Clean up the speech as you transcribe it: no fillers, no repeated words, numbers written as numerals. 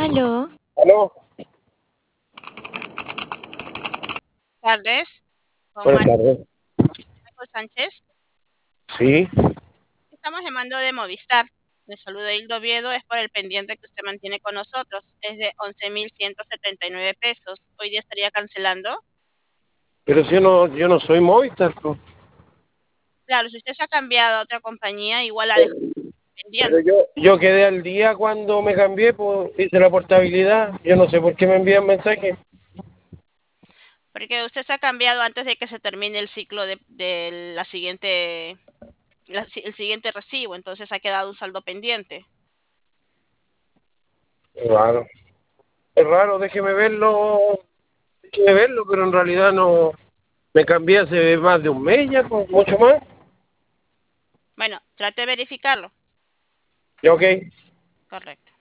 Aló, Aló, Tardes, con buenas tardes. Marco Sánchez. Sí, Estamos llamando de Movistar. Le saludo Hildo Oviedo, es por el pendiente que usted mantiene con nosotros. Es de 11.179 pesos. Hoy día estaría cancelando. pero si yo no soy Movistar, po. Claro, si usted se ha cambiado a otra compañía, igual la dejo Pero pendiente. yo quedé al día cuando me cambié, pues hice la portabilidad. Yo no sé por qué me envían mensajes. Porque usted se ha cambiado antes de que se termine el ciclo de el siguiente recibo. Entonces ha quedado un saldo pendiente. Es raro, es raro, déjeme verlo, pero en realidad no. Me cambié hace más de un mes ya, pues, mucho más. Bueno, trate de verificarlo. Ya, ok. Correcto.